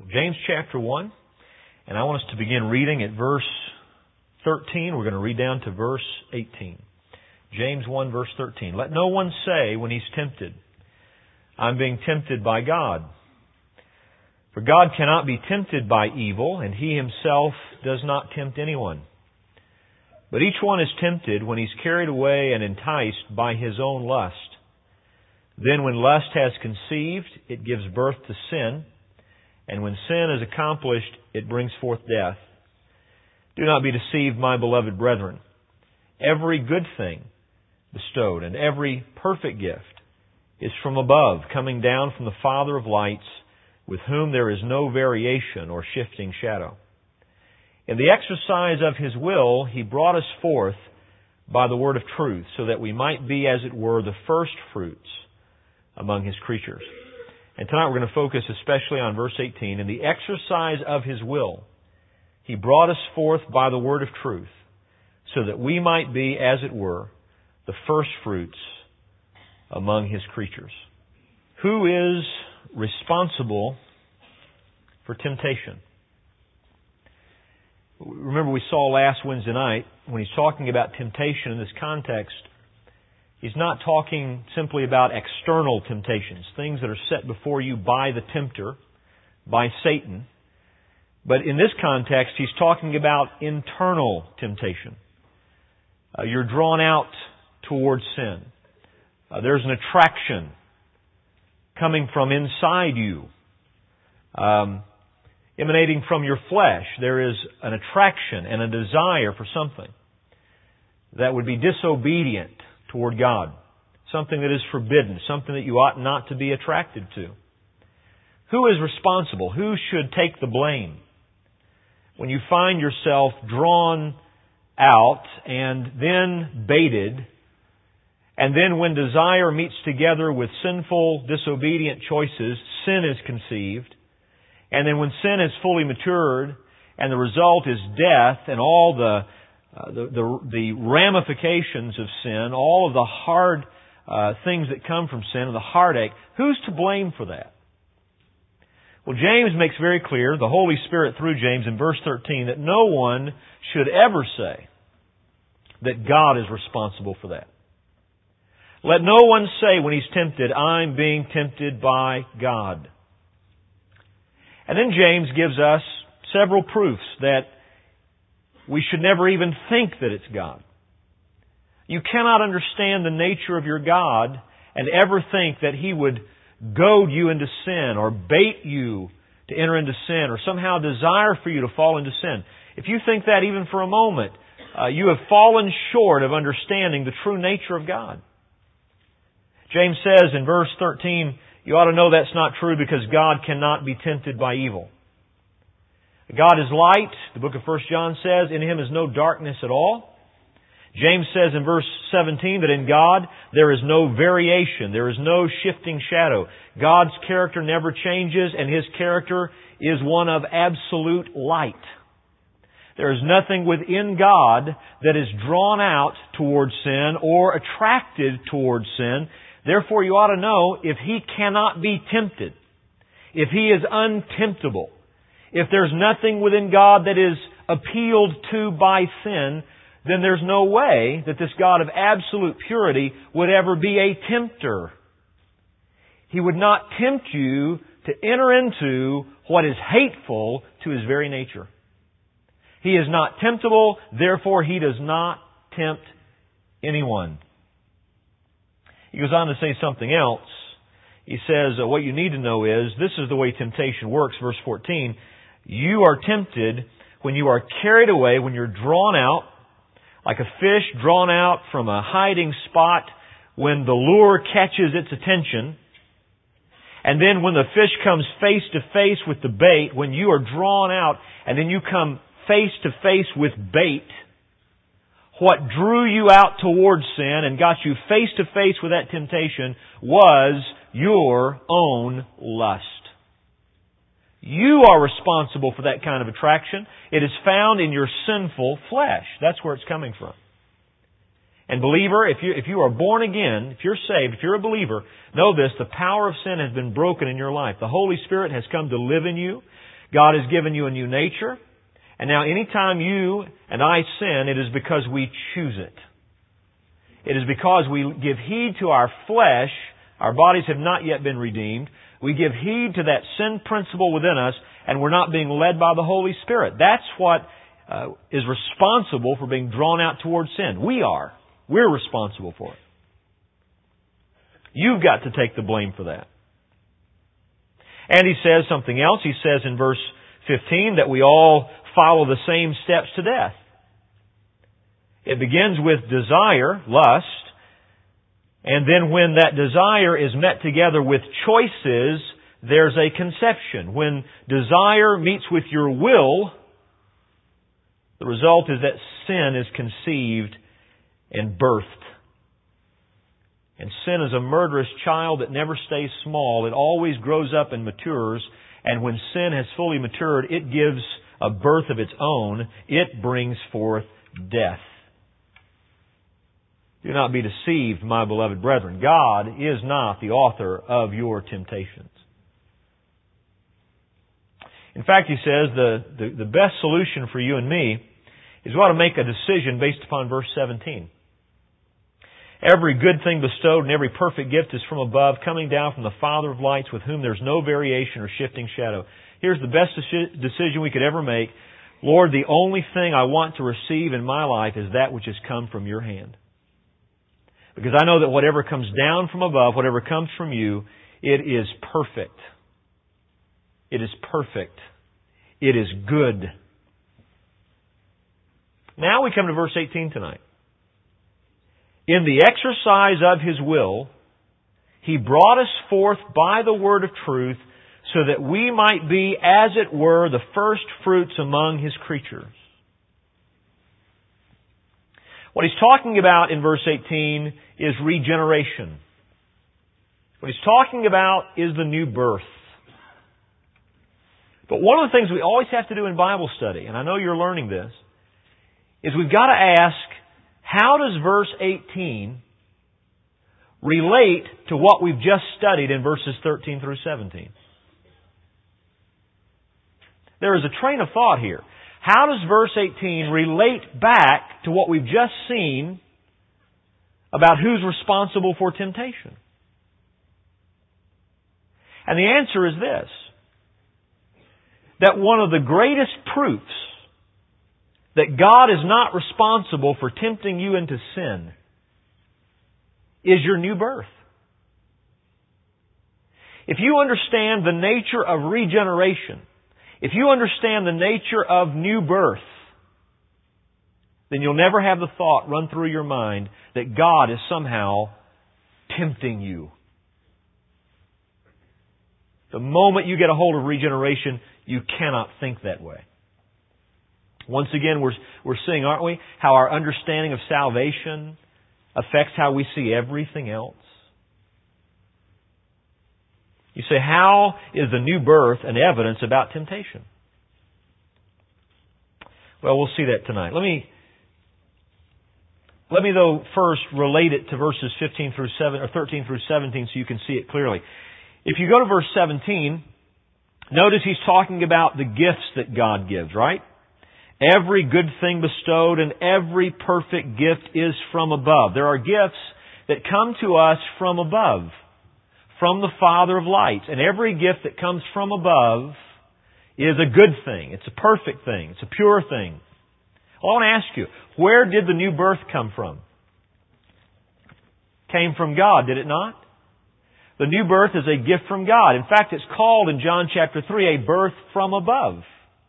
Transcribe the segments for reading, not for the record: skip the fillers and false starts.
James chapter 1, and I want us to begin reading at verse 13. We're going to read down to verse 18. James 1 verse 13. Let no one say when he's tempted, I'm being tempted by God. For God cannot be tempted by evil, and He Himself does not tempt anyone. But each one is tempted when he's carried away and enticed by his own lust. Then when lust has conceived, it gives birth to sin. And when sin is accomplished, it brings forth death. Do not be deceived, my beloved brethren. Every good thing bestowed and every perfect gift is from above, coming down from the Father of lights, with whom there is no variation or shifting shadow. In the exercise of His will, He brought us forth by the word of truth, so that we might be, as it were, the first fruits among His creatures. And tonight we're going to focus especially on verse 18. In the exercise of His will, He brought us forth by the word of truth, so that we might be, as it were, the first fruits among His creatures. Who is responsible for temptation? Remember, we saw last Wednesday night, when He's talking about temptation in this context, He's not talking simply about external temptations, things that are set before you by the tempter, by Satan. But in this context, He's talking about internal temptation. You're drawn out towards sin. There's an attraction coming from inside you. Emanating from your flesh, there is an attraction and a desire for something that would be disobedient toward God. Something that is forbidden, something that you ought not to be attracted to. Who is responsible? Who should take the blame when you find yourself drawn out and then baited, and then when desire meets together with sinful, disobedient choices, sin is conceived, and then when sin is fully matured and the result is death and all the ramifications of sin, all of the hard things that come from sin and the heartache, who's to blame for that? Well, James makes very clear, the Holy Spirit through James in verse 13, that no one should ever say that God is responsible for that. Let no one say when he's tempted, I'm being tempted by God. And then James gives us several proofs that we should never even think that it's God. You cannot understand the nature of your God and ever think that He would goad you into sin or bait you to enter into sin or somehow desire for you to fall into sin. If you think that even for a moment, you have fallen short of understanding the true nature of God. James says in verse 13, you ought to know that's not true because God cannot be tempted by evil. God is light. The book of 1 John says, in Him is no darkness at all. James says in verse 17 that in God there is no variation. There is no shifting shadow. God's character never changes, and His character is one of absolute light. There is nothing within God that is drawn out towards sin or attracted towards sin. Therefore, you ought to know if He cannot be tempted, if He is untemptable, if there's nothing within God that is appealed to by sin, then there's no way that this God of absolute purity would ever be a tempter. He would not tempt you to enter into what is hateful to His very nature. He is not temptable, therefore He does not tempt anyone. He goes on to say something else. He says, what you need to know is, this is the way temptation works, verse 14. You are tempted when you are carried away, when you're drawn out, like a fish drawn out from a hiding spot, when the lure catches its attention. And then when the fish comes face to face with the bait, when you are drawn out, and then you come face to face with bait, what drew you out towards sin and got you face to face with that temptation was your own lust. You are responsible for that kind of attraction. It is found in your sinful flesh. That's where it's coming from. And believer, if you are born again, if you're saved, if you're a believer, know this, the power of sin has been broken in your life. The Holy Spirit has come to live in you. God has given you a new nature. And now anytime you and I sin, it is because we choose it. It is because we give heed to our flesh. Our bodies have not yet been redeemed. We give heed to that sin principle within us, and we're not being led by the Holy Spirit. That's what is responsible for being drawn out towards sin. We are. We're responsible for it. You've got to take the blame for that. And he says something else. He says in verse 15 that we all follow the same steps to death. It begins with desire, lust, and then when that desire is met together with choices, there's a conception. When desire meets with your will, the result is that sin is conceived and birthed. And sin is a murderous child that never stays small. It always grows up and matures. And when sin has fully matured, it gives a birth of its own. It brings forth death. Do not be deceived, my beloved brethren. God is not the author of your temptations. In fact, he says the best solution for you and me is we ought to make a decision based upon verse 17. Every good thing bestowed and every perfect gift is from above, coming down from the Father of lights, with whom there's no variation or shifting shadow. Here's the best decision we could ever make. Lord, the only thing I want to receive in my life is that which has come from your hand. Because I know that whatever comes down from above, whatever comes from you, it is perfect. It is perfect. It is good. Now we come to verse 18 tonight. In the exercise of His will, He brought us forth by the word of truth, so that we might be, as it were, the first fruits among His creatures. What he's talking about in verse 18 is regeneration. What he's talking about is the new birth. But one of the things we always have to do in Bible study, and I know you're learning this, is we've got to ask, how does verse 18 relate to what we've just studied in verses 13 through 17? There is a train of thought here. How does verse 18 relate back to what we've just seen about who's responsible for temptation? And the answer is this: that one of the greatest proofs that God is not responsible for tempting you into sin is your new birth. If you understand the nature of regeneration, if you understand the nature of new birth, then you'll never have the thought run through your mind that God is somehow tempting you. The moment you get a hold of regeneration, you cannot think that way. Once again, we're seeing, aren't we, how our understanding of salvation affects how we see everything else. You say, how is the new birth an evidence about temptation? Well, we'll see that tonight. Let me though first relate it to verses 15 through 7 or 13 through 17 so you can see it clearly. If you go to verse 17, notice he's talking about the gifts that God gives, right? Every good thing bestowed and every perfect gift is from above. There are gifts that come to us from above, from the Father of lights. And every gift that comes from above is a good thing. It's a perfect thing. It's a pure thing. I want to ask you, where did the new birth come from? Came from God, did it not? The new birth is a gift from God. In fact, it's called in John chapter 3 a birth from above.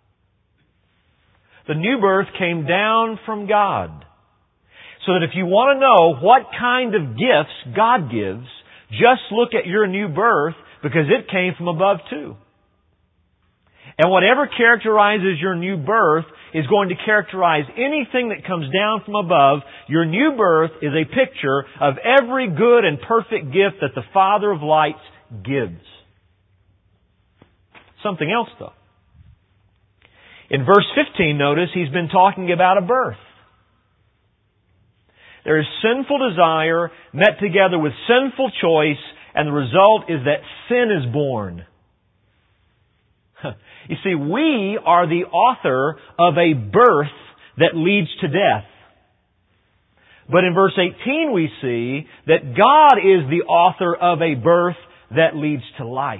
The new birth came down from God. So that if you want to know what kind of gifts God gives, just look at your new birth, because it came from above too. And whatever characterizes your new birth is going to characterize anything that comes down from above. Your new birth is a picture of every good and perfect gift that the Father of lights gives. Something else though. In verse 15, notice he's been talking about a birth. There is sinful desire met together with sinful choice, and the result is that sin is born. You see, we are the author of a birth that leads to death. But in verse 18 we see that God is the author of a birth that leads to life.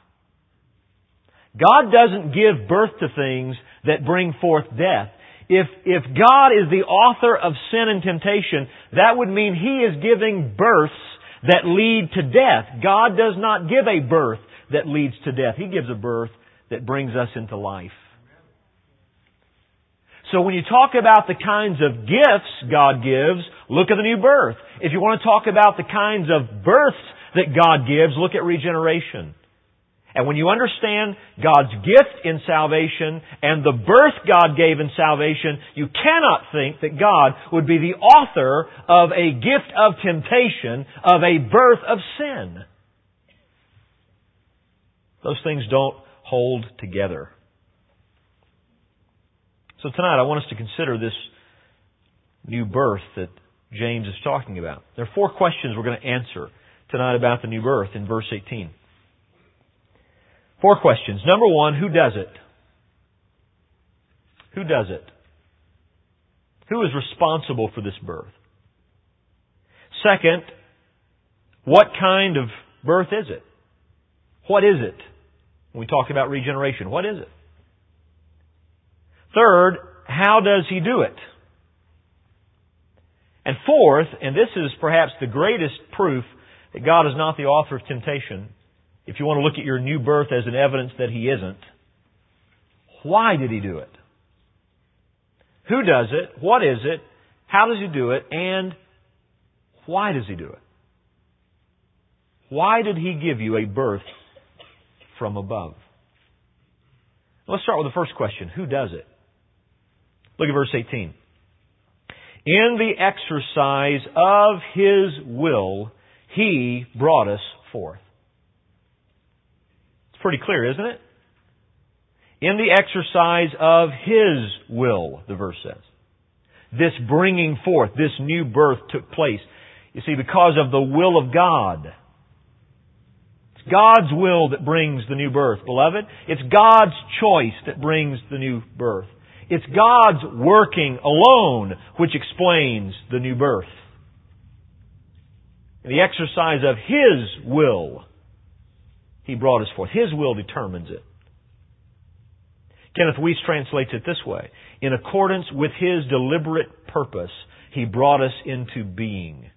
God doesn't give birth to things that bring forth death. If God is the author of sin and temptation, that would mean He is giving births that lead to death. God does not give a birth that leads to death. He gives a birth that brings us into life. So when you talk about the kinds of gifts God gives, look at the new birth. If you want to talk about the kinds of births that God gives, look at regeneration. And when you understand God's gift in salvation and the birth God gave in salvation, you cannot think that God would be the author of a gift of temptation, of a birth of sin. Those things don't hold together. So tonight I want us to consider this new birth that James is talking about. There are 4 questions we're going to answer tonight about the new birth in verse 18. 4 questions. Number 1, who does it? Who does it? Who is responsible for this birth? Second, what kind of birth is it? What is it? When we talk about regeneration, what is it? Third, how does He do it? And fourth, and this is perhaps the greatest proof that God is not the author of temptation, if you want to look at your new birth as an evidence that He isn't, why did He do it? Who does it? What is it? How does He do it? And why does He do it? Why did He give you a birth from above? Let's start with the first question. Who does it? Look at verse 18. In the exercise of His will, He brought us forth. It's pretty clear, isn't it? In the exercise of His will, the verse says. This bringing forth, this new birth took place. You see, because of the will of God. It's God's will that brings the new birth, beloved. It's God's choice that brings the new birth. It's God's working alone which explains the new birth. In the exercise of His will, He brought us forth. His will determines it. Kenneth Weiss translates it this way. In accordance with His deliberate purpose, He brought us into being.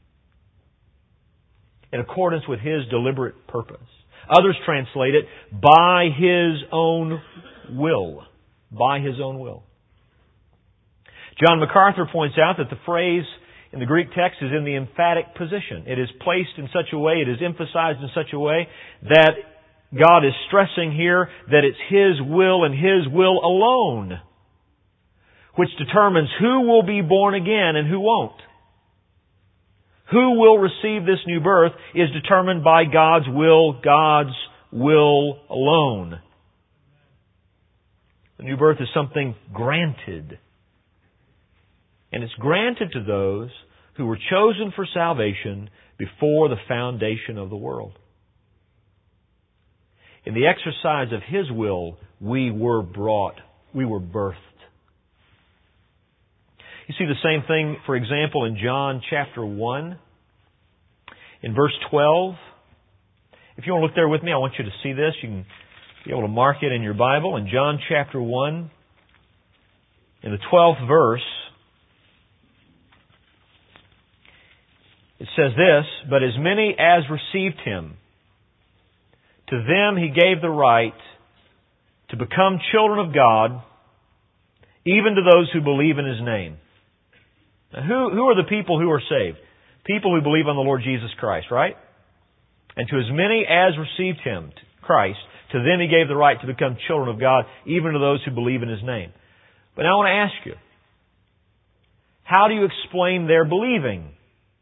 In accordance with His deliberate purpose. Others translate it, by His own will. By His own will. John MacArthur points out that the phrase in the Greek text is in the emphatic position. It is placed in such a way, it is emphasized in such a way that God is stressing here that it's His will and His will alone which determines who will be born again and who won't. Who will receive this new birth is determined by God's will alone. The new birth is something granted. And it's granted to those who were chosen for salvation before the foundation of the world. In the exercise of His will, we were birthed. You see the same thing, for example, in John chapter 1, in verse 12. If you want to look there with me, I want you to see this. You can be able to mark it in your Bible. In John chapter 1, in the 12th verse, it says this, but as many as received Him, to them He gave the right to become children of God, even to those who believe in His name. Now, who are the people who are saved? People who believe on the Lord Jesus Christ, right? And to as many as received Him, Christ, to them He gave the right to become children of God, even to those who believe in His name. But now I want to ask you, how do you explain their believing?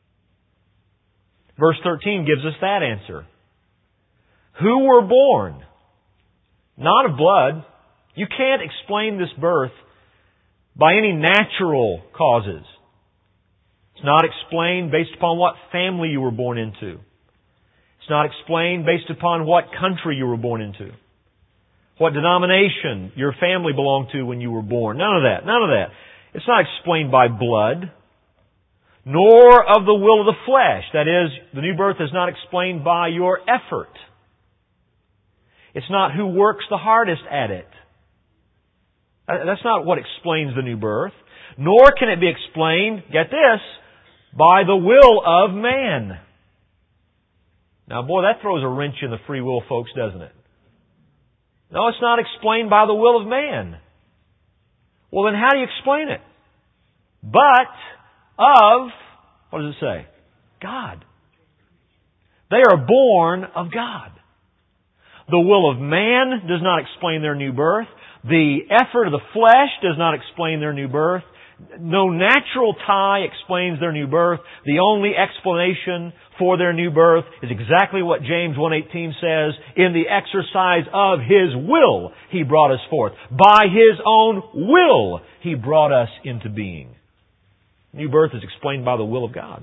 Verse 13 gives us that answer. Who were born? Not of blood. You can't explain this birth by any natural causes. It's not explained based upon what family you were born into. It's not explained based upon what country you were born into. what denomination your family belonged to when you were born. None of that. None of that. It's not explained by blood, nor of the will of the flesh. That is, the new birth is not explained by your effort. It's not who works the hardest at it. That's not what explains the new birth. Nor can it be explained, get this, by the will of man. Now, boy, that throws a wrench in the free will, folks, doesn't it? No, it's not explained by the will of man. Well, then how do you explain it? But of, what does it say? God. They are born of God. The will of man does not explain their new birth. The effort of the flesh does not explain their new birth. No natural tie explains their new birth. The only explanation for their new birth is exactly what James 1:18 says, in the exercise of His will He brought us forth. By His own will He brought us into being. New birth is explained by the will of God.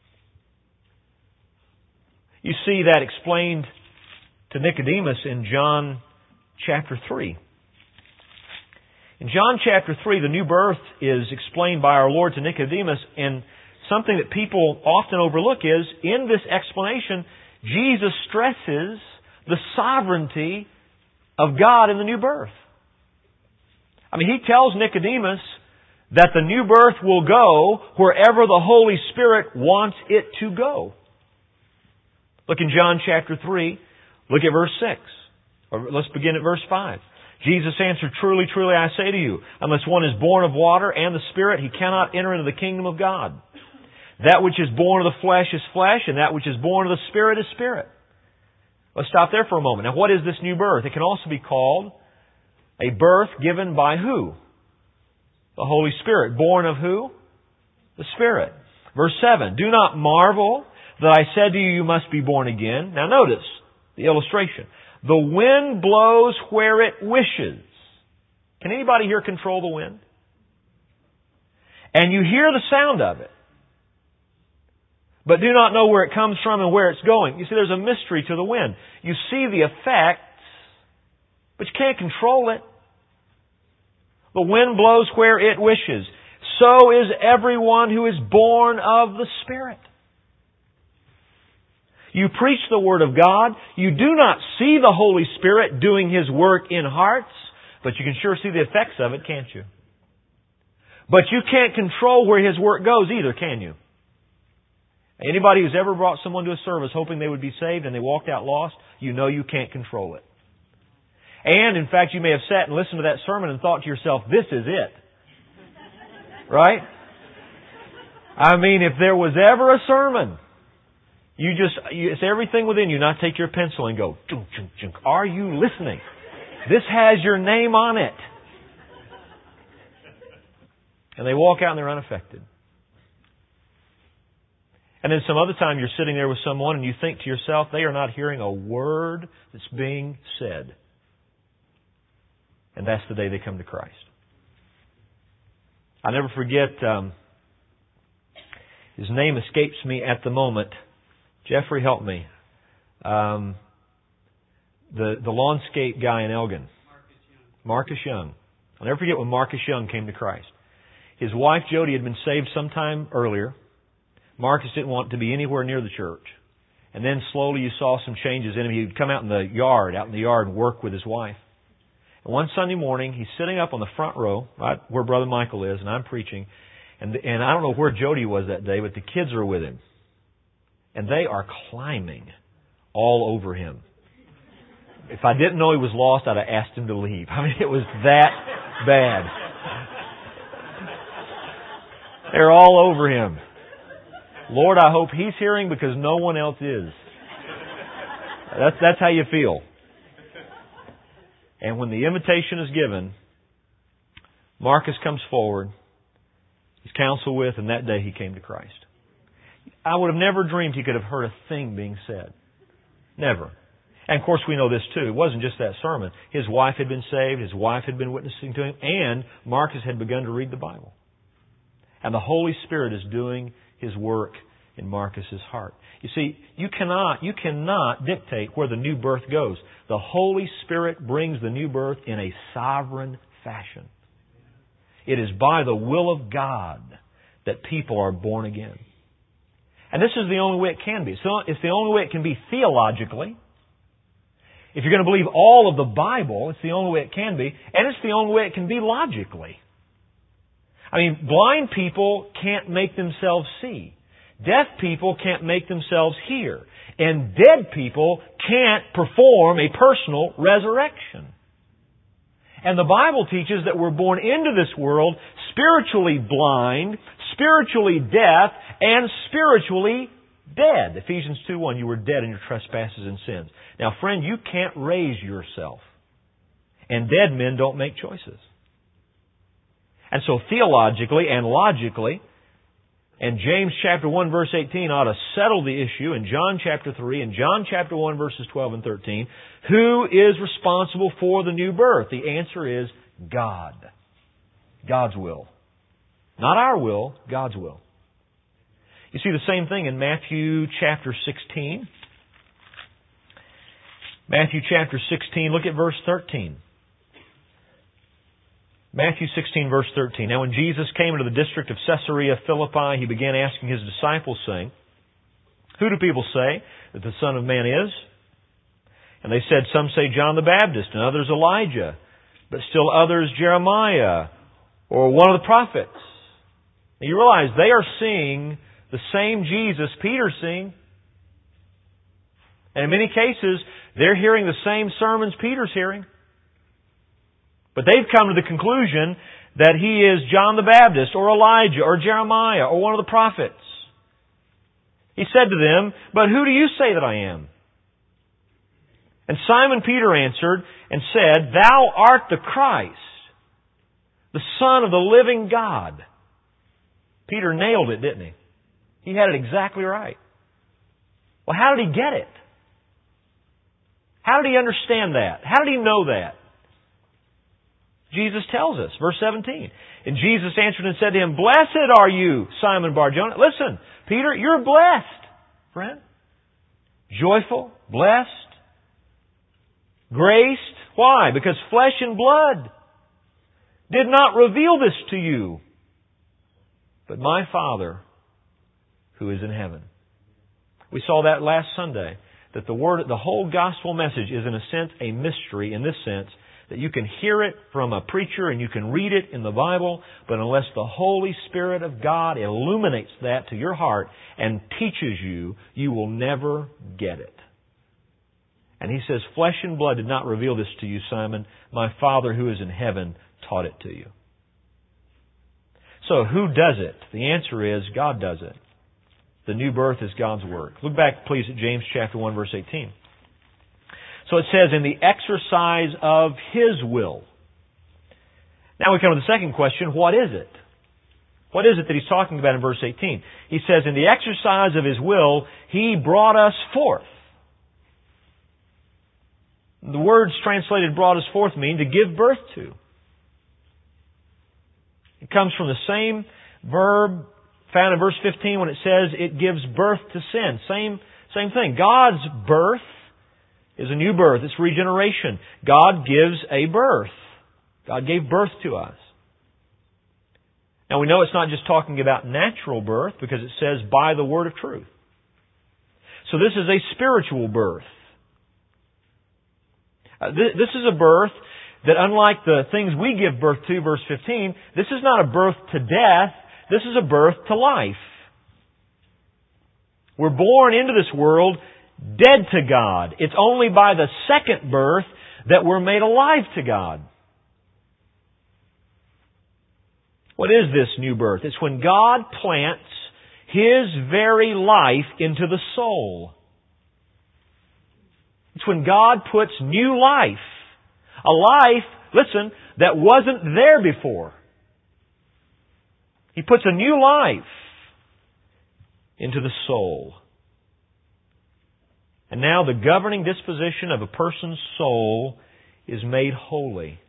You see that explained to Nicodemus in John chapter 3. In John chapter 3, the new birth is explained by our Lord to Nicodemus, and something that people often overlook is, in this explanation, Jesus stresses the sovereignty of God in the new birth. I mean, He tells Nicodemus that the new birth will go wherever the Holy Spirit wants it to go. Look in John chapter 3, look at verse 6. Or let's begin at verse 5. Jesus answered, "Truly, truly, I say to you, unless one is born of water and the Spirit, he cannot enter into the kingdom of God. That which is born of the flesh is flesh, and that which is born of the Spirit is spirit." Let's stop there for a moment. Now, what is this new birth? It can also be called a birth given by who? The Holy Spirit. Born of who? The Spirit. Verse 7, "Do not marvel that I said to you, you must be born again." Now notice the illustration. The wind blows where it wishes. Can anybody here control the wind? And you hear the sound of it, but do not know where it comes from and where it's going. You see, there's a mystery to the wind. You see the effects, but you can't control it. The wind blows where it wishes. So is everyone who is born of the Spirit. You preach the Word of God. You do not see the Holy Spirit doing His work in hearts, but you can sure see the effects of it, can't you? But you can't control where His work goes either, can you? Anybody who's ever brought someone to a service hoping they would be saved and they walked out lost, you know you can't control it. And, in fact, you may have sat and listened to that sermon and thought to yourself, this is it. Right? I mean, if there was ever a sermon, it's everything within you not take your pencil and go, junk, junk, junk. Are you listening? This has your name on it. And they walk out and they're unaffected. And then some other time you're sitting there with someone and you think to yourself, they are not hearing a word that's being said. And that's the day they come to Christ. I'll never forget, his name escapes me at the moment. Jeffrey, help me. The lawnscape guy in Elgin. Marcus Young. I'll never forget when Marcus Young came to Christ. His wife Jody had been saved sometime earlier. Marcus didn't want to be anywhere near the church. And then slowly you saw some changes in him. He would come out in the yard and work with his wife. And one Sunday morning, he's sitting up on the front row, right where Brother Michael is, and I'm preaching. And I don't know where Jody was that day, but the kids are with him. And they are climbing all over him. If I didn't know he was lost, I'd have asked him to leave. I mean, it was that bad. They're all over him. Lord, I hope he's hearing because no one else is. That's how you feel. And when the invitation is given, Marcus comes forward. He's counseled with, and that day he came to Christ. I would have never dreamed he could have heard a thing being said. Never. And of course we know this too. It wasn't just that sermon. His wife had been saved. His wife had been witnessing to him. And Marcus had begun to read the Bible. And the Holy Spirit is doing His work in Marcus's heart. You see, you cannot dictate where the new birth goes. The Holy Spirit brings the new birth in a sovereign fashion. It is by the will of God that people are born again. And this is the only way it can be. So it's the only way it can be theologically. If you're going to believe all of the Bible, it's the only way it can be. And it's the only way it can be logically. I mean, blind people can't make themselves see. Deaf people can't make themselves hear. And dead people can't perform a personal resurrection. And the Bible teaches that we're born into this world spiritually blind, spiritually deaf, and spiritually dead. Ephesians 2:1, you were dead in your trespasses and sins. Now, friend, you can't raise yourself. And dead men don't make choices. And so theologically and logically, and James chapter 1 verse 18 ought to settle the issue in John chapter 3 and John chapter 1 verses 12 and 13. Who is responsible for the new birth? The answer is God. God's will. Not our will, God's will. You see the same thing in Matthew chapter 16. Matthew chapter 16, look at verse 13. Matthew 16, verse 13. Now when Jesus came into the district of Caesarea Philippi, He began asking His disciples, saying, Who do people say that the Son of Man is? And they said, Some say John the Baptist, and others Elijah, but still others Jeremiah, or one of the prophets. And you realize they are seeing the same Jesus Peter's seeing. And in many cases, they're hearing the same sermons Peter's hearing. But they've come to the conclusion that He is John the Baptist, or Elijah, or Jeremiah, or one of the prophets. He said to them, But who do you say that I am? And Simon Peter answered and said, Thou art the Christ, the Son of the living God. Peter nailed it, didn't he? He had it exactly right. Well, how did he get it? How did he understand that? How did he know that? Jesus tells us, verse 17. And Jesus answered and said to him, Blessed are you, Simon Bar-Jonah. Listen, Peter, you're blessed, friend. Joyful, blessed, graced. Why? Because flesh and blood did not reveal this to you, but my Father who is in heaven. We saw that last Sunday, that the whole gospel message is in a sense a mystery in this sense, that you can hear it from a preacher and you can read it in the Bible, but unless the Holy Spirit of God illuminates that to your heart and teaches you, you will never get it. And He says, Flesh and blood did not reveal this to you, Simon. My Father who is in heaven taught it to you. So who does it? The answer is God does it. The new birth is God's work. Look back, please, at James chapter 1, verse 18. So it says, in the exercise of His will. Now we come to the second question, what is it? What is it that He's talking about in verse 18? He says, in the exercise of His will, He brought us forth. The words translated brought us forth mean to give birth to. It comes from the same verb found in verse 15 when it says it gives birth to sin. Same thing. God's birth is a new birth. It's regeneration. God gives a birth. God gave birth to us. Now we know it's not just talking about natural birth because it says by the word of truth. So this is a spiritual birth. This is a birth that unlike the things we give birth to, verse 15, this is not a birth to death. This is a birth to life. We're born into this world dead to God. It's only by the second birth that we're made alive to God. What is this new birth? It's when God plants His very life into the soul. It's when God puts new life. A life, listen, that wasn't there before. He puts a new life into the soul. And now the governing disposition of a person's soul is made holy.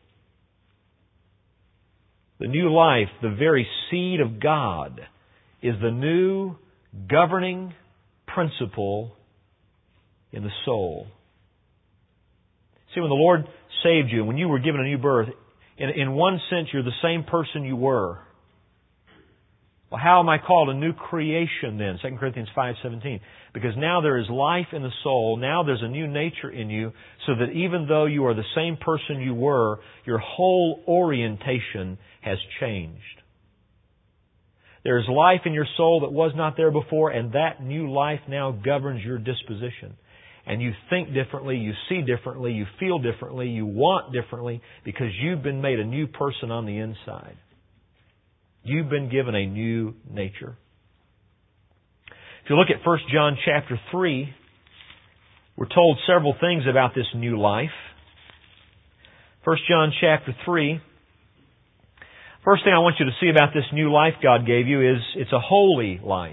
The new life, the very seed of God, is the new governing principle in the soul. See, when the Lord saved you, when you were given a new birth, in one sense you're the same person you were. Well, how am I called a new creation then? 2 Corinthians 5:17. Because now there is life in the soul. Now there's a new nature in you, so that even though you are the same person you were, your whole orientation has changed. There is life in your soul that was not there before, and that new life now governs your disposition. And you think differently, you see differently, you feel differently, you want differently, because you've been made a new person on the inside. You've been given a new nature. If you look at 1 John chapter 3, we're told several things about this new life. 1 John chapter 3. First thing I want you to see about this new life God gave you is it's a holy life.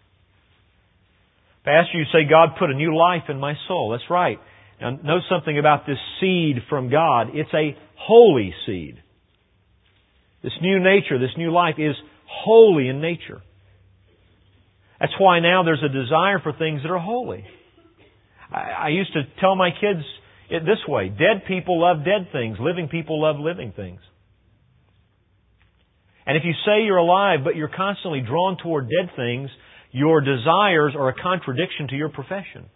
Pastor, you say God put a new life in my soul. That's right. Now, know something about this seed from God. It's a holy seed. This new nature, this new life is holy in nature. That's why now there's a desire for things that are holy. I used to tell my kids it this way: dead people love dead things, living people love living things. And if you say you're alive, but you're constantly drawn toward dead things, your desires are a contradiction to your profession.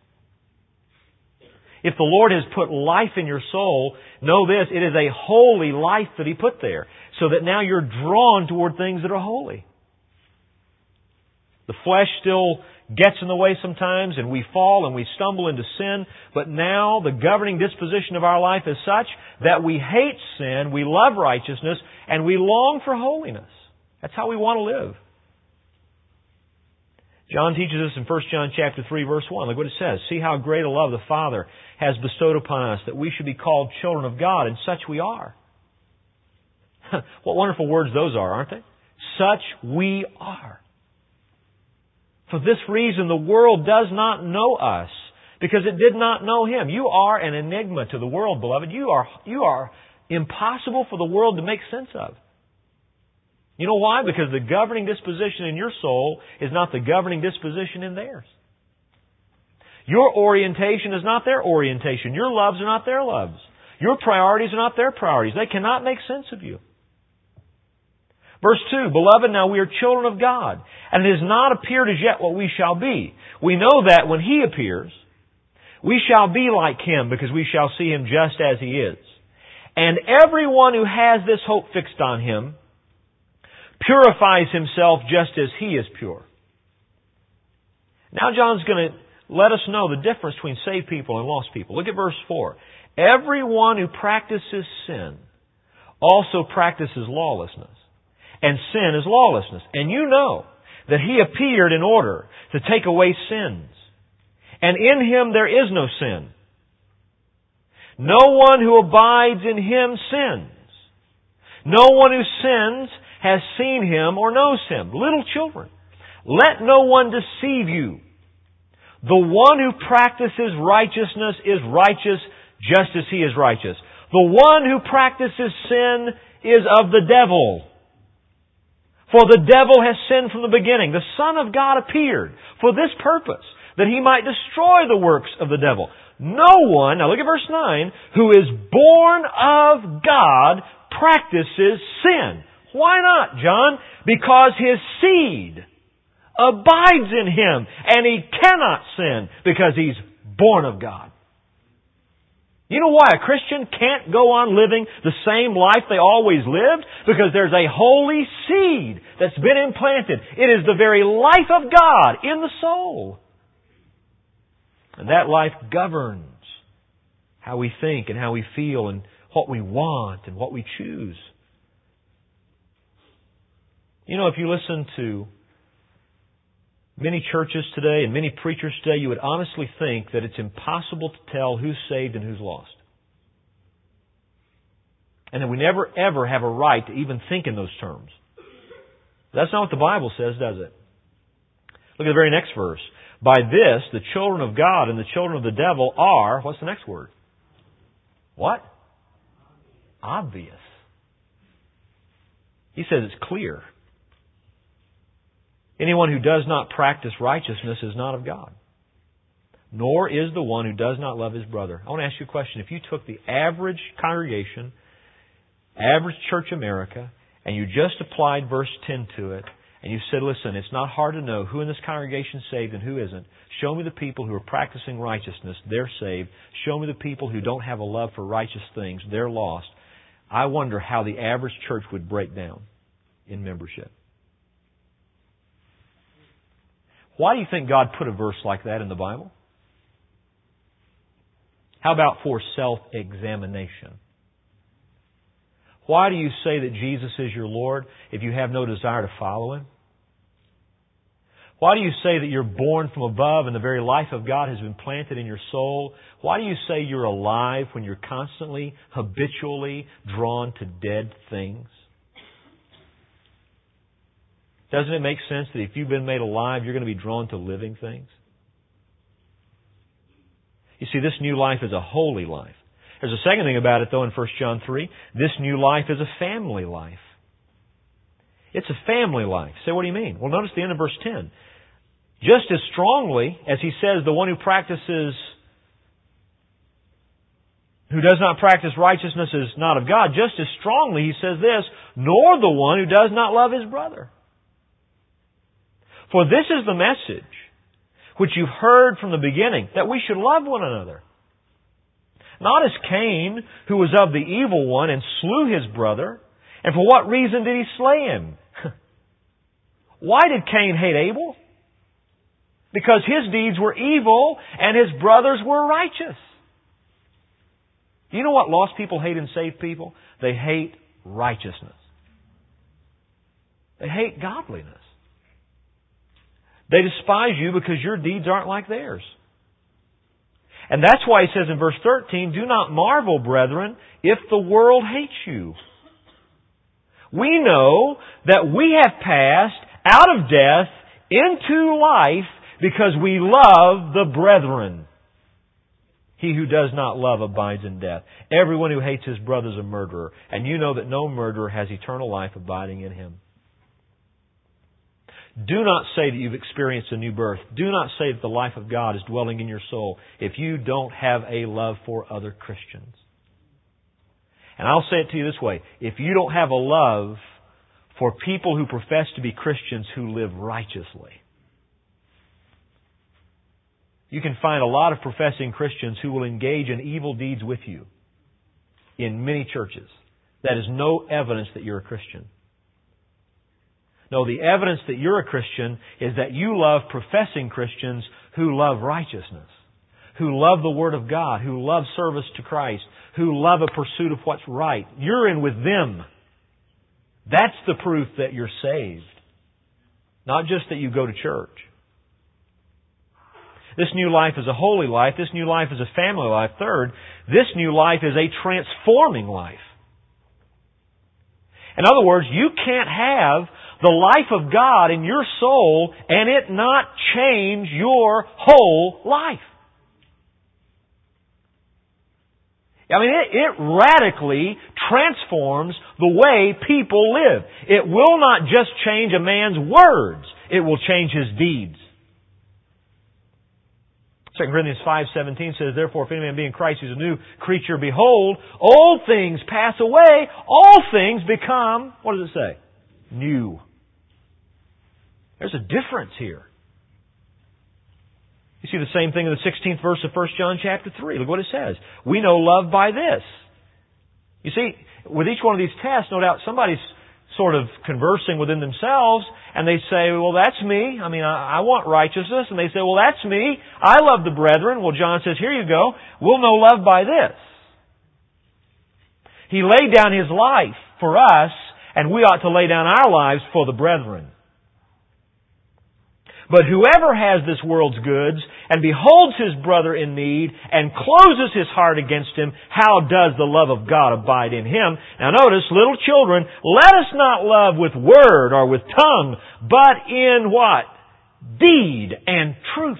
If the Lord has put life in your soul, know this, it is a holy life that He put there, so that now you're drawn toward things that are holy. The flesh still gets in the way sometimes, and we fall and we stumble into sin, but now the governing disposition of our life is such that we hate sin, we love righteousness, and we long for holiness. That's how we want to live. John teaches us in 1 John chapter 3, verse 1. Look what it says. See how great a love the Father has bestowed upon us, that we should be called children of God, and such we are. What wonderful words those are, aren't they? Such we are. For this reason, the world does not know us, because it did not know Him. You are an enigma to the world, beloved. You are impossible for the world to make sense of. You know why? Because the governing disposition in your soul is not the governing disposition in theirs. Your orientation is not their orientation. Your loves are not their loves. Your priorities are not their priorities. They cannot make sense of you. Verse 2, Beloved, now we are children of God, and it has not appeared as yet what we shall be. We know that when He appears, we shall be like Him, because we shall see Him just as He is. And everyone who has this hope fixed on Him purifies himself just as He is pure. Now John's going to let us know the difference between saved people and lost people. Look at verse 4. Everyone who practices sin also practices lawlessness. And sin is lawlessness. And you know that He appeared in order to take away sins. And in Him there is no sin. No one who abides in Him sins. No one who sins has seen Him or knows Him. Little children, let no one deceive you. The one who practices righteousness is righteous just as He is righteous. The one who practices sin is of the devil. For the devil has sinned from the beginning. The Son of God appeared for this purpose, that He might destroy the works of the devil. No one, now look at verse 9, who is born of God practices sin. Why not, John? Because his seed abides in him, and he cannot sin because he's born of God. You know why a Christian can't go on living the same life they always lived? Because there's a holy seed that's been implanted. It is the very life of God in the soul. And that life governs how we think and how we feel and what we want and what we choose. You know, if you listen to many churches today and many preachers today, you would honestly think that it's impossible to tell who's saved and who's lost. And that we never ever have a right to even think in those terms. That's not what the Bible says, does it? Look at the very next verse. By this, the children of God and the children of the devil are, what's the next word? What? Obvious. He says it's clear. Anyone who does not practice righteousness is not of God, nor is the one who does not love his brother. I want to ask you a question. If you took the average congregation, average Church America, and you just applied verse 10 to it, and you said, listen, it's not hard to know who in this congregation is saved and who isn't. Show me the people who are practicing righteousness, they're saved. Show me the people who don't have a love for righteous things, they're lost. I wonder how the average church would break down in membership. Why do you think God put a verse like that in the Bible? How about for self-examination? Why do you say that Jesus is your Lord if you have no desire to follow Him? Why do you say that you're born from above and the very life of God has been planted in your soul? Why do you say you're alive when you're constantly, habitually drawn to dead things? Doesn't it make sense that if you've been made alive, you're going to be drawn to living things? You see, this new life is a holy life. There's a second thing about it, though, in 1 John 3. This new life is a family life. It's a family life. Say, what do you mean? Well, notice the end of verse 10. Just as strongly as he says the one who does not practice righteousness is not of God, just as strongly he says this, nor the one who does not love his brother. For this is the message which you've heard from the beginning, that we should love one another. Not as Cain, who was of the evil one and slew his brother. And for what reason did he slay him? Why did Cain hate Abel? Because his deeds were evil and his brothers were righteous. You know what lost people hate and saved people? They hate righteousness. They hate godliness. They despise you because your deeds aren't like theirs. And that's why he says in verse 13, do not marvel, brethren, if the world hates you. We know that we have passed out of death into life because we love the brethren. He who does not love abides in death. Everyone who hates his brother is a murderer. And you know that no murderer has eternal life abiding in him. Do not say that you've experienced a new birth. Do not say that the life of God is dwelling in your soul if you don't have a love for other Christians. And I'll say it to you this way. If you don't have a love for people who profess to be Christians who live righteously, you can find a lot of professing Christians who will engage in evil deeds with you in many churches. That is no evidence that you're a Christian. No, the evidence that you're a Christian is that you love professing Christians who love righteousness, who love the Word of God, who love service to Christ, who love a pursuit of what's right. You're in with them. That's the proof that you're saved. Not just that you go to church. This new life is a holy life. This new life is a family life. Third, this new life is a transforming life. In other words, you can't have the life of God in your soul and it not change your whole life. I mean, it radically transforms the way people live. It will not just change a man's words. It will change his deeds. 2 Corinthians 5:17 says, therefore, if any man be in Christ, he's a new creature. Behold, old things pass away. All things become, what does it say? New. There's a difference here. You see the same thing in the 16th verse of 1 John chapter 3. Look what it says. We know love by this. You see, with each one of these tests, no doubt somebody's sort of conversing within themselves, and they say, well, that's me. I mean, I want righteousness. And they say, well, that's me. I love the brethren. Well, John says, here you go. We'll know love by this. He laid down His life for us, and we ought to lay down our lives for the brethren. But whoever has this world's goods and beholds his brother in need and closes his heart against him, how does the love of God abide in him? Now notice, little children, let us not love with word or with tongue, but in what? Deed and truth.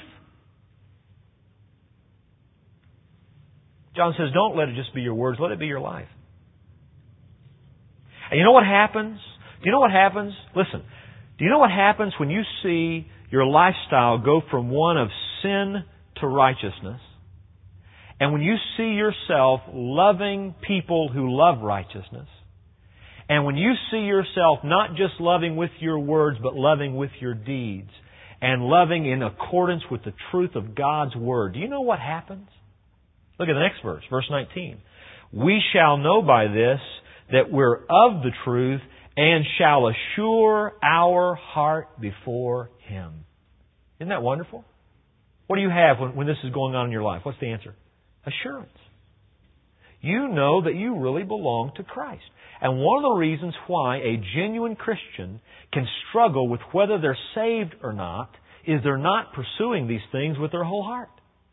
John says, don't let it just be your words, let it be your life. And you know what happens? Do you know what happens? Listen. Do you know what happens when you see your lifestyle go from one of sin to righteousness? And when you see yourself loving people who love righteousness, and when you see yourself not just loving with your words, but loving with your deeds, and loving in accordance with the truth of God's Word, do you know what happens? Look at the next verse, verse 19. We shall know by this that we're of the truth and shall assure our heart before Him. Isn't that wonderful? What do you have when this is going on in your life? What's the answer? Assurance. You know that you really belong to Christ. And one of the reasons why a genuine Christian can struggle with whether they're saved or not is they're not pursuing these things with their whole heart.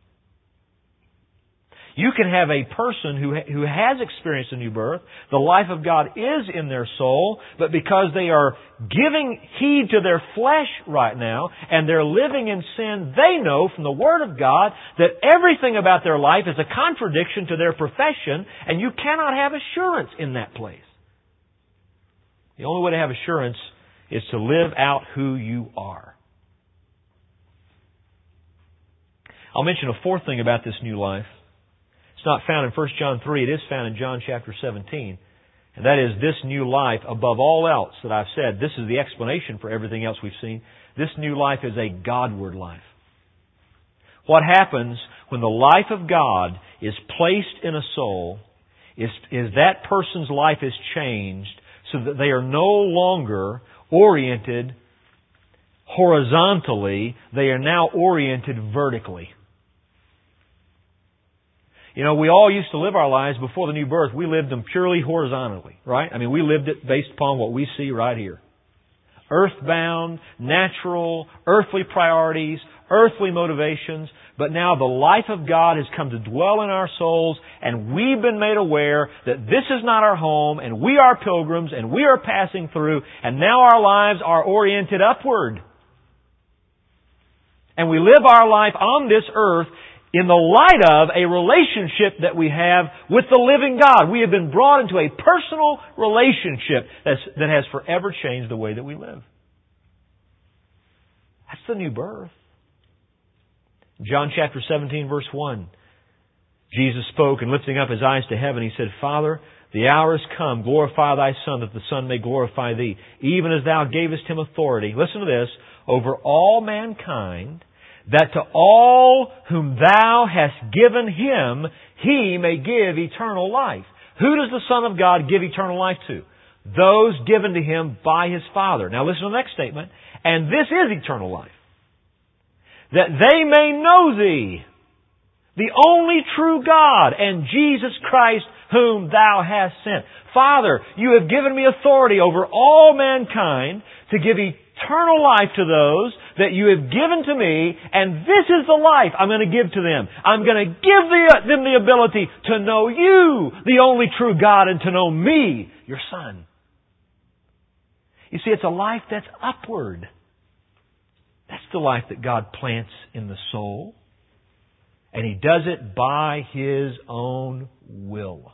You can have a person who has experienced a new birth, the life of God is in their soul, but because they are giving heed to their flesh right now, and they're living in sin, they know from the Word of God that everything about their life is a contradiction to their profession, and you cannot have assurance in that place. The only way to have assurance is to live out who you are. I'll mention a fourth thing about this new life. It's not found in 1 John 3. It is found in John chapter 17. And that is this new life, above all else that I've said, this is the explanation for everything else we've seen. This new life is a Godward life. What happens when the life of God is placed in a soul is that person's life is changed so that they are no longer oriented horizontally. They are now oriented vertically. You know, we all used to live our lives before the new birth. We lived them purely horizontally, right? I mean, we lived it based upon what we see right here. Earthbound, natural, earthly priorities, earthly motivations. But now the life of God has come to dwell in our souls, and we've been made aware that this is not our home, and we are pilgrims, and we are passing through, and now our lives are oriented upward. And we live our life on this earth in the light of a relationship that we have with the living God. We have been brought into a personal relationship that has forever changed the way that we live. That's the new birth. John chapter 17, verse 1. Jesus spoke, and lifting up His eyes to heaven, He said, Father, the hour has come. Glorify Thy Son, that the Son may glorify Thee, even as Thou gavest Him authority. Listen to this. Over all mankind, that to all whom Thou hast given Him, He may give eternal life. Who does the Son of God give eternal life to? Those given to Him by His Father. Now listen to the next statement. And this is eternal life. That they may know Thee, the only true God, and Jesus Christ whom Thou hast sent. Father, You have given me authority over all mankind to give eternal life to those that You have given to me, and this is the life I'm going to give to them. I'm going to give them the ability to know You, the only true God, and to know me, Your Son. You see, it's a life that's upward. That's the life that God plants in the soul. And He does it by His own will.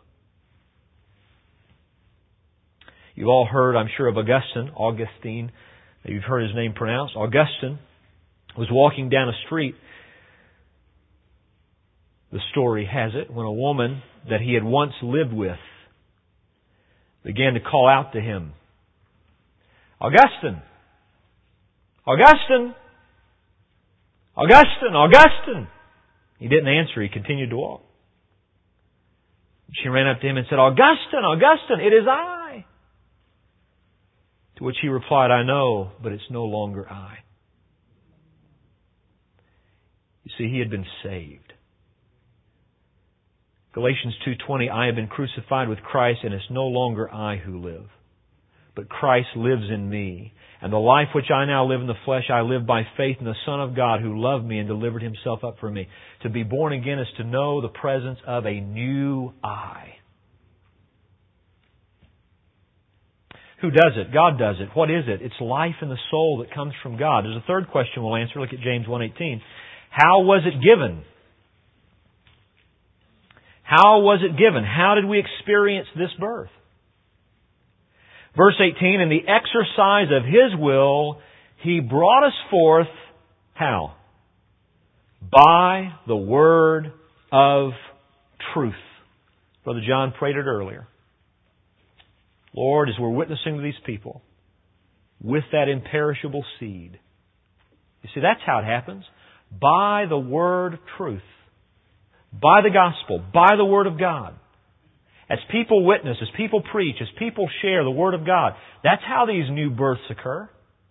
You've all heard, I'm sure, of Augustine. You've heard his name pronounced. Augustine was walking down a street, the story has it, when a woman that he had once lived with began to call out to him, Augustine! Augustine! Augustine! Augustine! He didn't answer. He continued to walk. She ran up to him and said, Augustine! Augustine! It is I! To which he replied, I know, but it's no longer I. You see, he had been saved. Galatians 2:20, I have been crucified with Christ, and it's no longer I who live, but Christ lives in me. And the life which I now live in the flesh, I live by faith in the Son of God who loved me and delivered Himself up for me. To be born again is to know the presence of a new I. Who does it? God does it. What is it? It's life in the soul that comes from God. There's a third question we'll answer. Look at James 1:18. How was it given? How was it given? How did we experience this birth? Verse 18, in the exercise of His will, He brought us forth, how? By the word of truth. Brother John prayed it earlier. Lord, as we're witnessing to these people, with that imperishable seed. You see, that's how it happens. By the word of truth. By the gospel. By the word of God. As people witness, as people preach, as people share the Word of God, that's how these new births occur.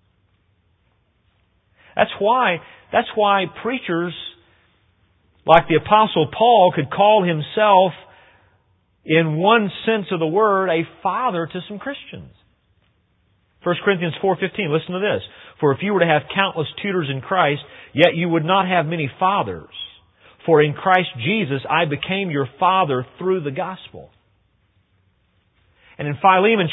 That's why preachers like the Apostle Paul could call himself, in one sense of the word, a father to some Christians. 1 Corinthians 4:15, listen to this. For if you were to have countless tutors in Christ, yet you would not have many fathers. For in Christ Jesus I became your father through the gospel. And in Philemon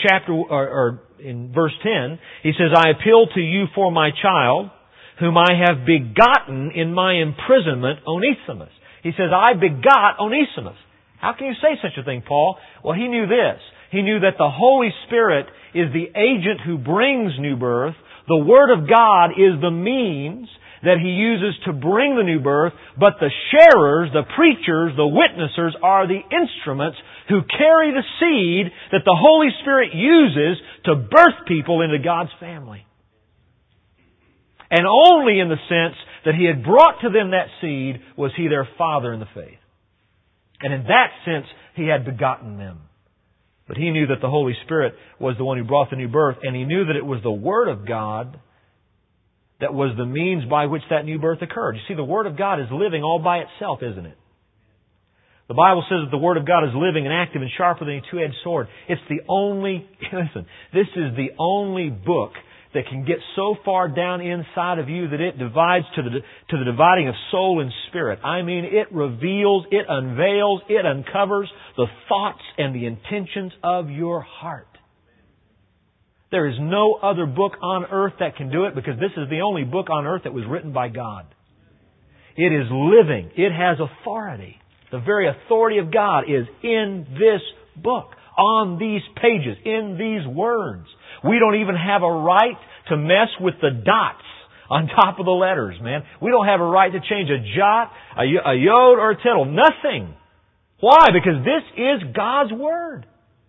in verse 10, he says, I appeal to you for my child, whom I have begotten in my imprisonment, Onesimus. He says, I begot Onesimus. How can you say such a thing, Paul? Well, he knew this. He knew that the Holy Spirit is the agent who brings new birth. The Word of God is the means that He uses to bring the new birth, but the sharers, the preachers, the witnessers are the instruments who carry the seed that the Holy Spirit uses to birth people into God's family. And only in the sense that He had brought to them that seed was He their father in the faith. And in that sense, He had begotten them. But He knew that the Holy Spirit was the one who brought the new birth, and He knew that it was the Word of God that was the means by which that new birth occurred. You see, the Word of God is living all by itself, isn't it? The Bible says that the Word of God is living and active and sharper than a two-edged sword. It's the only, listen, this is the only book that can get so far down inside of you that it divides to the dividing of soul and spirit. I mean, it reveals, it unveils, it uncovers the thoughts and the intentions of your heart. There is no other book on earth that can do it, because this is the only book on earth that was written by God. It is living. It has authority. The very authority of God is in this book, on these pages, in these words. We don't even have a right to mess with the dots on top of the letters, man. We don't have a right to change a jot, a yod, or a tittle. Nothing. Why? Because this is God's Word.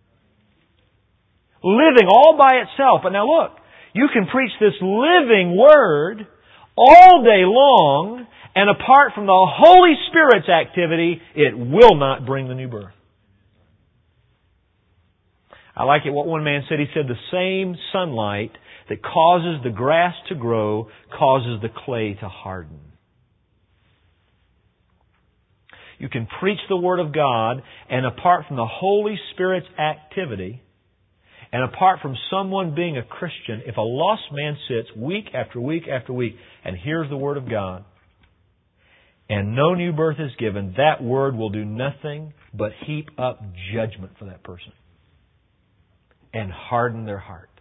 Living all by itself. But now look, you can preach this living Word all day long, and apart from the Holy Spirit's activity, it will not bring the new birth. I like it what one man said. He said, the same sunlight that causes the grass to grow causes the clay to harden. You can preach the Word of God, and apart from the Holy Spirit's activity, and apart from someone being a Christian, if a lost man sits week after week after week and hears the Word of God, and no new birth is given, that Word will do nothing but heap up judgment for that person and harden their heart.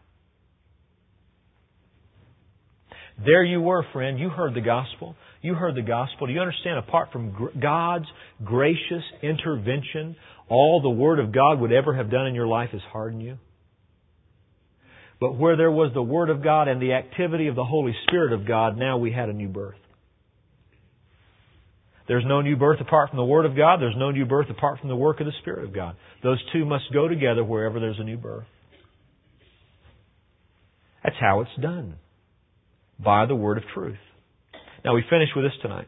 There you were, friend. You heard the gospel. You heard the gospel. Do you understand? Apart from God's gracious intervention, all the Word of God would ever have done in your life is harden you. But where there was the Word of God and the activity of the Holy Spirit of God, now we had a new birth. There's no new birth apart from the Word of God. There's no new birth apart from the work of the Spirit of God. Those two must go together wherever there's a new birth. That's how it's done. By the word of truth. Now we finish with this tonight.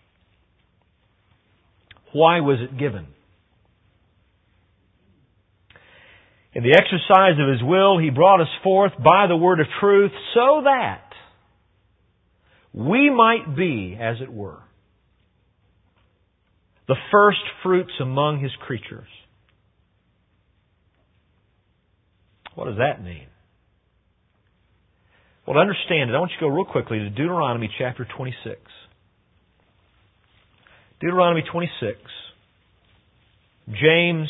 Why was it given? In the exercise of His will, He brought us forth by the word of truth so that we might be, as it were, the first fruits among His creatures. What does that mean? Well, to understand it, I want you to go real quickly to Deuteronomy chapter 26. Deuteronomy 26. James,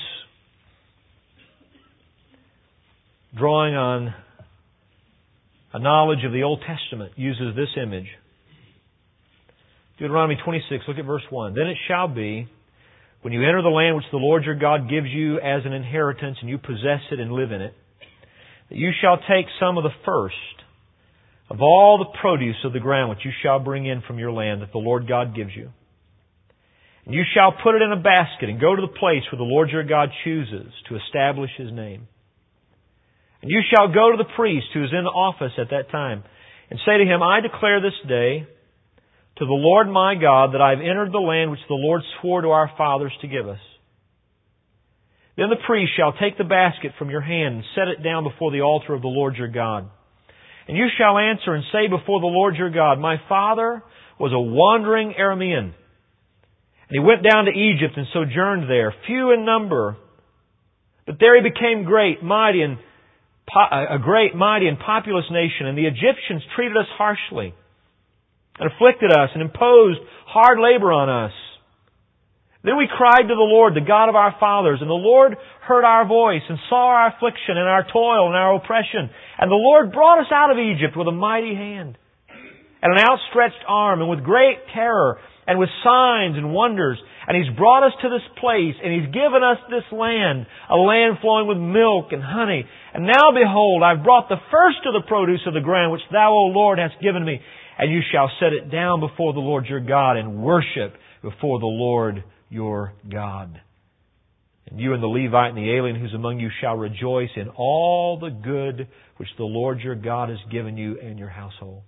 drawing on a knowledge of the Old Testament, uses this image. Deuteronomy 26, look at verse 1. Then it shall be, when you enter the land which the Lord your God gives you as an inheritance, and you possess it and live in it, that you shall take some of the first of all the produce of the ground which you shall bring in from your land that the Lord God gives you. And you shall put it in a basket and go to the place where the Lord your God chooses to establish His name. And you shall go to the priest who is in office at that time and say to him, I declare this day to the Lord my God that I have entered the land which the Lord swore to our fathers to give us. Then the priest shall take the basket from your hand and set it down before the altar of the Lord your God. And you shall answer and say before the Lord your God, my father was a wandering Aramean. And he went down to Egypt and sojourned there, few in number. But there he became a great, mighty, and populous nation. And the Egyptians treated us harshly and afflicted us and imposed hard labor on us. Then we cried to the Lord, the God of our fathers, and the Lord heard our voice and saw our affliction and our toil and our oppression. And the Lord brought us out of Egypt with a mighty hand and an outstretched arm and with great terror and with signs and wonders. And He's brought us to this place and He's given us this land, a land flowing with milk and honey. And now behold, I've brought the first of the produce of the ground which Thou, O Lord, hast given me. And you shall set it down before the Lord your God and worship before the Lord your God. And you and the Levite and the alien who's among you shall rejoice in all the good which the Lord your God has given you and your household.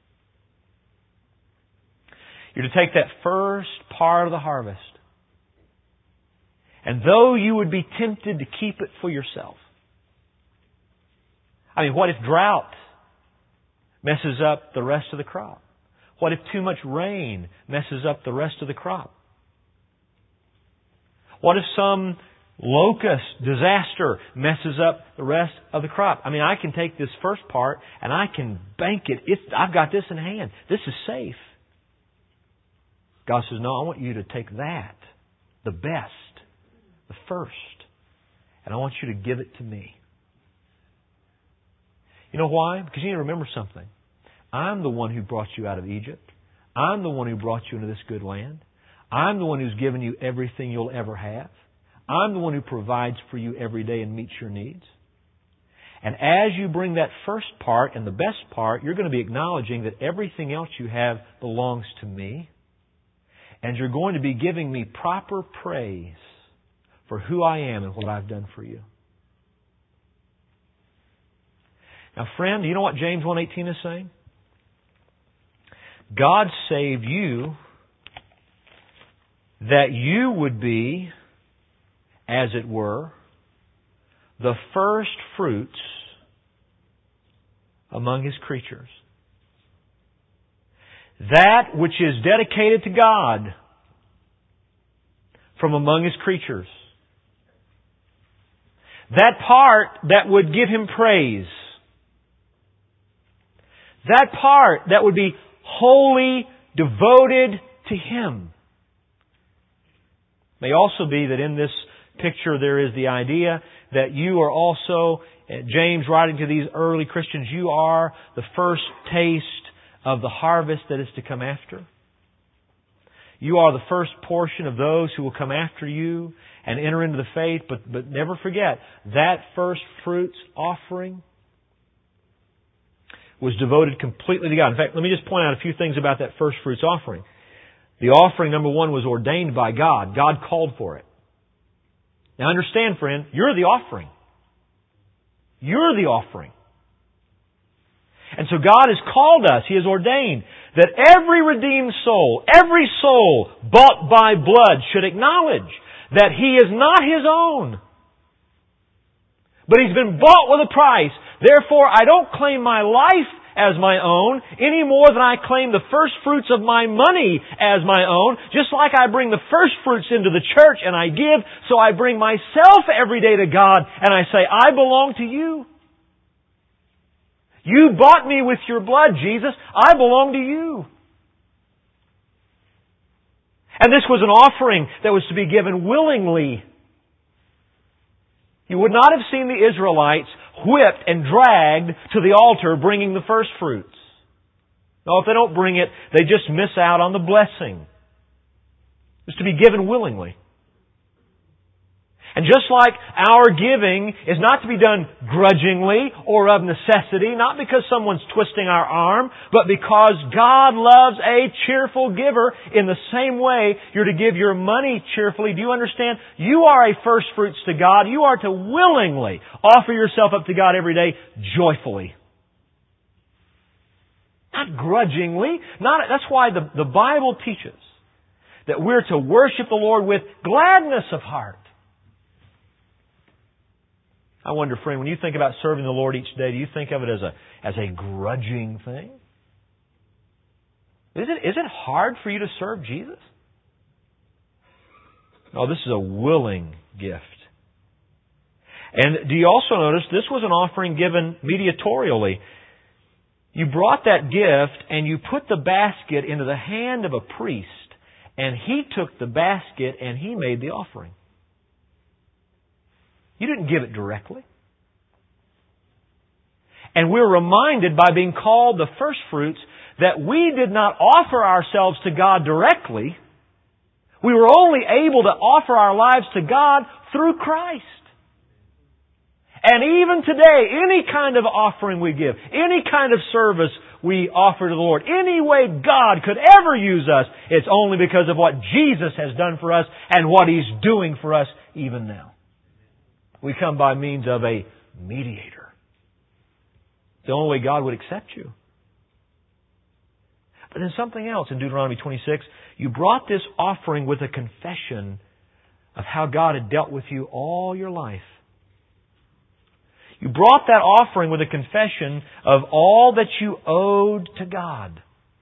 You're to take that first part of the harvest. And though you would be tempted to keep it for yourself. I mean, what if drought messes up the rest of the crop? What if too much rain messes up the rest of the crop? What if some locust disaster messes up the rest of the crop? I mean, I can take this first part and I can bank it. I've got this in hand. This is safe. God says, no, I want you to take that, the best, the first, and I want you to give it to me. You know why? Because you need to remember something. I'm the one who brought you out of Egypt. I'm the one who brought you into this good land. I'm the one who's given you everything you'll ever have. I'm the one who provides for you every day and meets your needs. And as you bring that first part and the best part, you're going to be acknowledging that everything else you have belongs to me. And you're going to be giving me proper praise for who I am and what I've done for you. Now, friend, do you know what James 1:18 is saying? God saved you that you would be, as it were, the first fruits among His creatures. That which is dedicated to God from among His creatures. That part that would give Him praise. That part that would be wholly devoted to Him. It may also be that in this picture there is the idea that you are also, James writing to these early Christians, you are the first taste of the harvest that is to come after. You are the first portion of those who will come after you and enter into the faith. But never forget, that first fruits offering was devoted completely to God. In fact, let me just point out a few things about that first fruits offering. The offering, number one, was ordained by God. God called for it. Now understand, friend, you're the offering. You're the offering. And so God has called us, He has ordained that every redeemed soul, every soul bought by blood should acknowledge that he is not his own, but he's been bought with a price. Therefore, I don't claim my life as my own any more than I claim the first fruits of my money as my own. Just like I bring the first fruits into the church and I give, so I bring myself every day to God and I say, I belong to you. You bought me with your blood, Jesus. I belong to you. And this was an offering that was to be given willingly. You would not have seen the Israelites whipped and dragged to the altar bringing the first fruits. No, if they don't bring it, they just miss out on the blessing. It's to be given willingly. And just like our giving is not to be done grudgingly or of necessity, not because someone's twisting our arm, but because God loves a cheerful giver, in the same way you're to give your money cheerfully. Do you understand? You are a first fruits to God. You are to willingly offer yourself up to God every day joyfully. Not grudgingly. That's why the Bible teaches that we're to worship the Lord with gladness of heart. I wonder, friend, when you think about serving the Lord each day, do you think of it as a grudging thing? Is it hard for you to serve Jesus? No, this is a willing gift. And do you also notice this was an offering given mediatorially? You brought that gift and you put the basket into the hand of a priest, and he took the basket and he made the offering. You didn't give it directly. And we're reminded by being called the first fruits that we did not offer ourselves to God directly. We were only able to offer our lives to God through Christ. And even today, any kind of offering we give, any kind of service we offer to the Lord, any way God could ever use us, it's only because of what Jesus has done for us and what He's doing for us even now. We come by means of a mediator. It's the only way God would accept you. But then something else in Deuteronomy 26. You brought this offering with a confession of how God had dealt with you all your life. You brought that offering with a confession of all that you owed to God.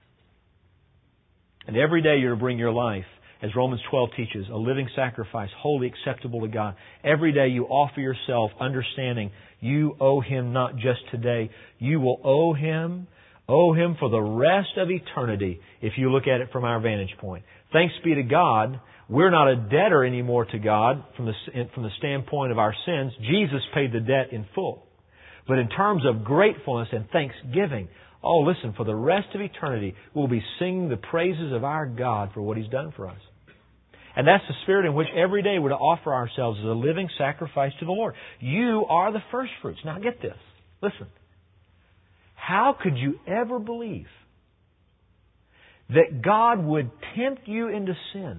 And every day you're to bring your life, as Romans 12 teaches, a living sacrifice, wholly acceptable to God. Every day you offer yourself, understanding you owe Him not just today. You will owe Him for the rest of eternity if you look at it from our vantage point. Thanks be to God, we're not a debtor anymore to God from the standpoint of our sins. Jesus paid the debt in full. But in terms of gratefulness and thanksgiving, oh, listen, for the rest of eternity, we'll be singing the praises of our God for what He's done for us. And that's the spirit in which every day we're to offer ourselves as a living sacrifice to the Lord. You are the first fruits. Now get this. Listen. How could you ever believe that God would tempt you into sin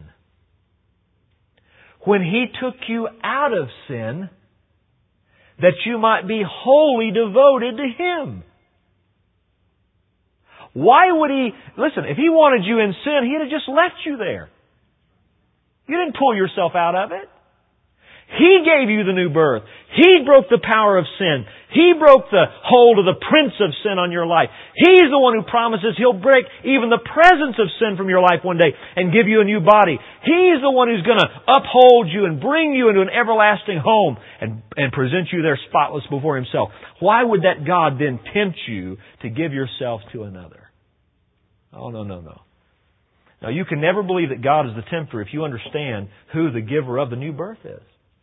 when He took you out of sin that you might be wholly devoted to Him? Why would He... Listen, if He wanted you in sin, He'd have just left you there. You didn't pull yourself out of it. He gave you the new birth. He broke the power of sin. He broke the hold of the prince of sin on your life. He's the one who promises He'll break even the presence of sin from your life one day and give you a new body. He's the one who's going to uphold you and bring you into an everlasting home and present you there spotless before Himself. Why would that God then tempt you to give yourself to another? Oh, no. Now, you can never believe that God is the tempter if you understand who the giver of the new birth is.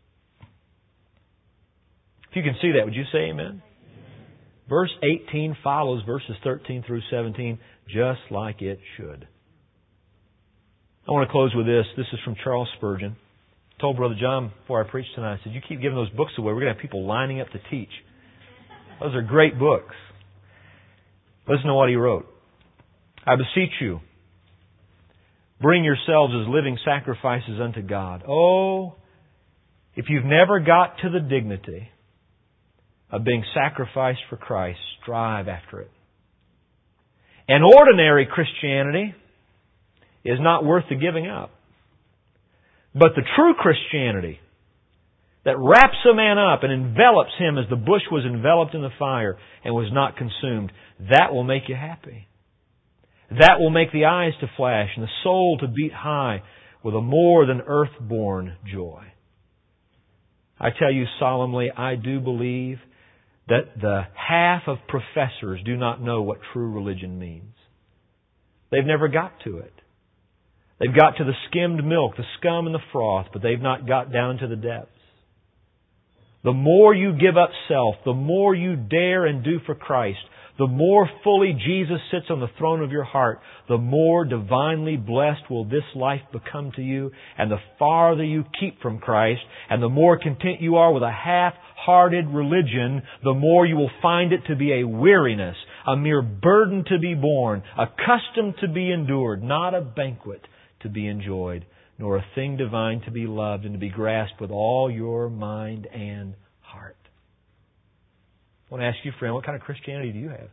If you can see that, would you say amen? Verse 18 follows verses 13 through 17 just like it should. I want to close with this. This is from Charles Spurgeon. I told Brother John before I preached tonight, I said, you keep giving those books away, we're going to have people lining up to teach. Those are great books. Listen to what he wrote. I beseech you, bring yourselves as living sacrifices unto God. Oh, if you've never got to the dignity of being sacrificed for Christ, strive after it. An ordinary Christianity is not worth the giving up. But the true Christianity that wraps a man up and envelops him as the bush was enveloped in the fire and was not consumed, that will make you happy. That will make the eyes to flash and the soul to beat high with a more than earth-born joy. I tell you solemnly, I do believe that the half of professors do not know what true religion means. They've never got to it. They've got to the skimmed milk, the scum and the froth, but they've not got down to the depths. The more you give up self, the more you dare and do for Christ, the more fully Jesus sits on the throne of your heart, the more divinely blessed will this life become to you, and the farther you keep from Christ, and the more content you are with a half-hearted religion, the more you will find it to be a weariness, a mere burden to be borne, a custom to be endured, not a banquet to be enjoyed, nor a thing divine to be loved and to be grasped with all your mind and heart. I want to ask you, friend, what kind of Christianity do you have?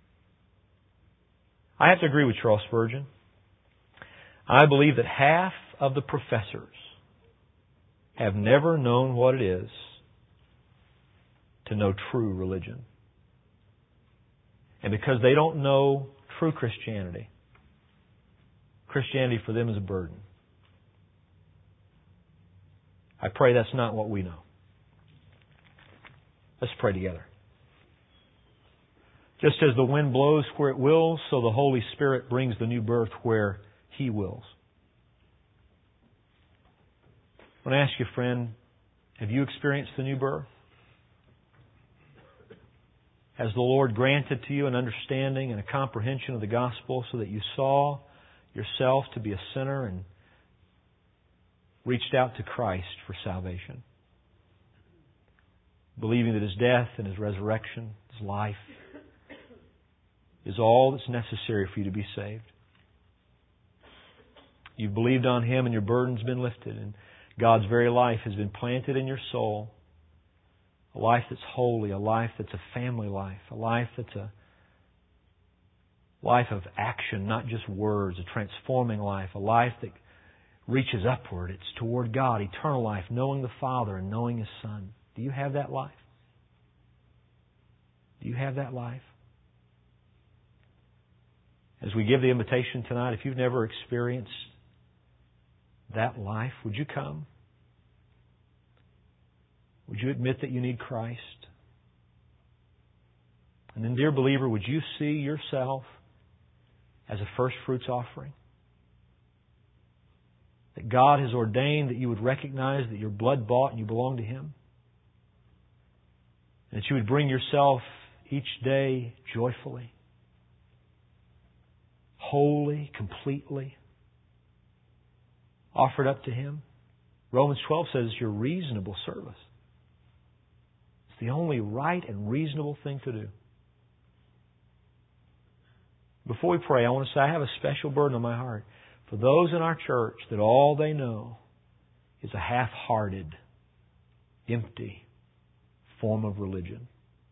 I have to agree with Charles Spurgeon. I believe that half of the professors have never known what it is to know true religion. And because they don't know true Christianity, Christianity for them is a burden. I pray that's not what we know. Let's pray together. Just as the wind blows where it wills, so the Holy Spirit brings the new birth where He wills. I want to ask you, friend, have you experienced the new birth? Has the Lord granted to you an understanding and a comprehension of the gospel so that you saw yourself to be a sinner and reached out to Christ for salvation? Believing that His death and His resurrection, His life, is all that's necessary for you to be saved. You've believed on Him and your burden's been lifted, and God's very life has been planted in your soul. A life that's holy, a life that's a family life, a life that's a life of action, not just words, a transforming life, a life that reaches upward. It's toward God, eternal life, knowing the Father and knowing His Son. Do you have that life? Do you have that life? As we give the invitation tonight, if you've never experienced that life, would you come? Would you admit that you need Christ? And then, dear believer, would you see yourself as a first fruits offering? That God has ordained that you would recognize that you're blood bought and you belong to Him? And that you would bring yourself each day joyfully, wholly, completely offered up to Him? Romans 12 says it's your reasonable service. It's the only right and reasonable thing to do. Before we pray, I want to say I have a special burden on my heart for those in our church that all they know is a half-hearted, empty form of religion.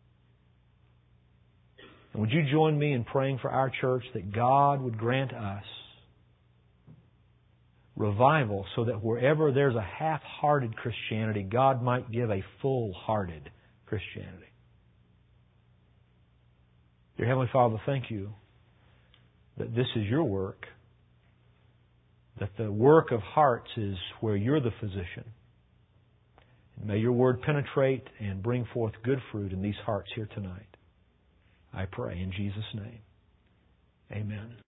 And would you join me in praying for our church that God would grant us revival so that wherever there's a half-hearted Christianity, God might give a full-hearted Christianity. Dear Heavenly Father, thank You that this is Your work, that the work of hearts is where You're the physician. And may Your Word penetrate and bring forth good fruit in these hearts here tonight. I pray in Jesus' name. Amen.